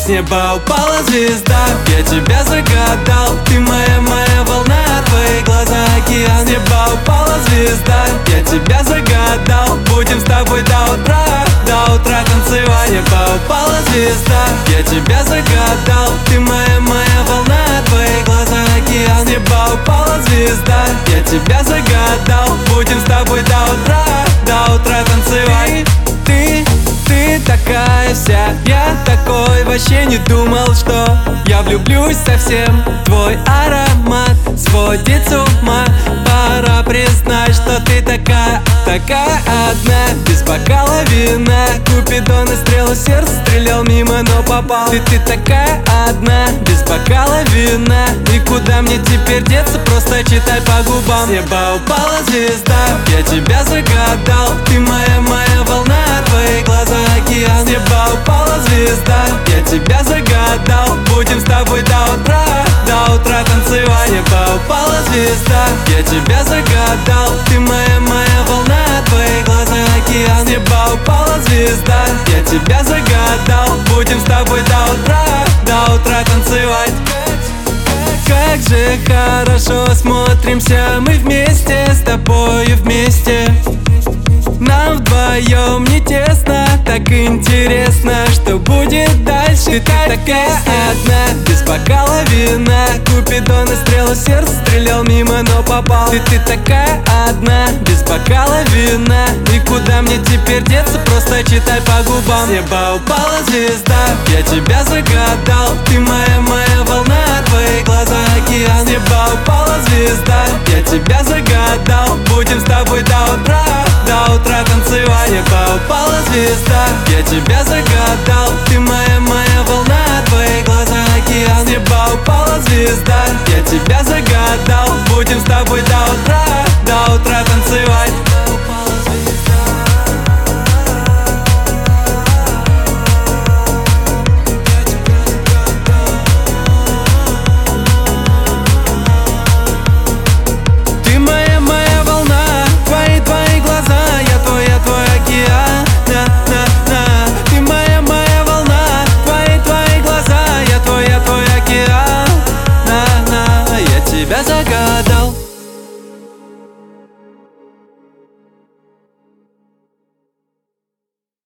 С неба упала звезда, я тебя загадал. Ты моя волна, твои глаза океан. С неба упала звезда, я тебя загадал. Будем с тобой до утра танцевать. С неба упала звезда, я тебя загадал. Ты моя волна, твои глаза океан. С неба упала звезда, я тебя загадал. Будем с тобой до утра танцевать. Ты такая вся, я такой, вообще не думал, что я влюблюсь совсем. Твой аромат сводит с ума. Пора признать, что ты такая одна. Без бокала вина Купидон и стрелу сердца стрелял мимо, но попал. Ты такая одна, без бокала вина. И куда мне теперь деться, просто читай по губам. С неба упала звезда, я тебя загадал. Ты моя волна, твои глаза океан. С неба упала звезда, я тебя загадал. Будем с тобой до утра танцевать. С неба упала звезда, я тебя загадал. Ты моя волна, твои глаза океан. С неба упала звезда, я тебя загадал. Будем с тобой до утра танцевать. Как же хорошо смотримся мы вместе, с тобою вместе. Нам вдвоем не тесно, так интересно, что будет дальше. Ты такая одна, без бокала вина. Купидон и стрелу сердца стрелял мимо, но попал. Ты такая одна, без бокала вина. И куда мне теперь деться, просто читай по губам. С неба упала звезда, я тебя загадал. Ты моя волна, твои глаза океан. С неба упала звезда, я тебя загадал. Будем с тобой до утра танцевать. С неба упала звезда, я тебя загадал. Ты моя волна, твои глаза океан. С неба упала звезда,